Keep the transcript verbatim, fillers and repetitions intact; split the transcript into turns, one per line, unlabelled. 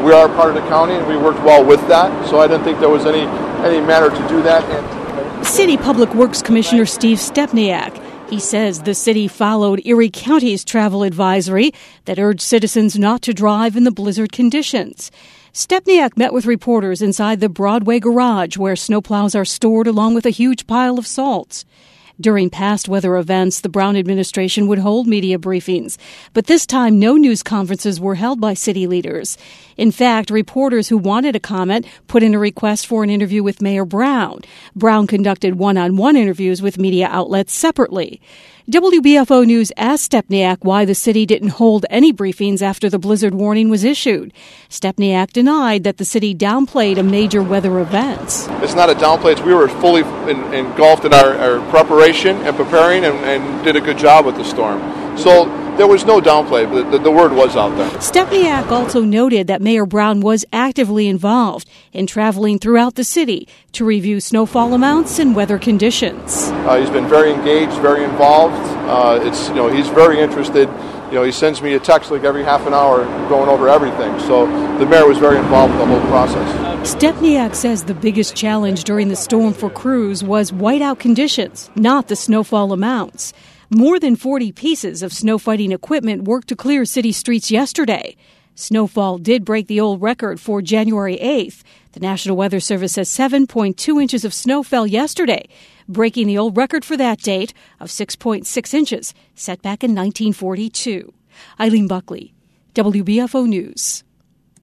we are part of the county, and we worked well with that, so I didn't think there was any, any matter to do that. And
City Public Works Commissioner Steve Stepniak. He says the city followed Erie County's travel advisory that urged citizens not to drive in the blizzard conditions. Stepniak met with reporters inside the Broadway garage where snowplows are stored along with a huge pile of salt. During past weather events, the Brown administration would hold media briefings, but this time no news conferences were held by city leaders. In fact, reporters who wanted a comment put in a request for an interview with Mayor Brown. Brown conducted one-on-one interviews with media outlets separately. W B F O News asked Stepniak why the city didn't hold any briefings after the blizzard warning was issued. Stepniak denied that the city downplayed a major weather event.
It's not a downplay. It's we were fully in, engulfed in our, our preparation and preparing and, and did a good job with the storm. So there was no downplay, but the, the word was out there.
Stepniak also noted that Mayor Brown was actively involved in traveling throughout the city to review snowfall amounts and weather conditions.
Uh, he's been very engaged, very involved. Uh, it's you know he's very interested. You know he sends me a text like every half an hour going over everything. So the mayor was very involved in the whole process.
Stepniak says the biggest challenge during the storm for crews was whiteout conditions, not the snowfall amounts. More than forty pieces of snow fighting equipment worked to clear city streets yesterday. Snowfall did break the old record for January eighth. The National Weather Service says seven point two inches of snow fell yesterday, breaking the old record for that date of six point six inches, set back in nineteen forty-two. Eileen Buckley, W B F O News.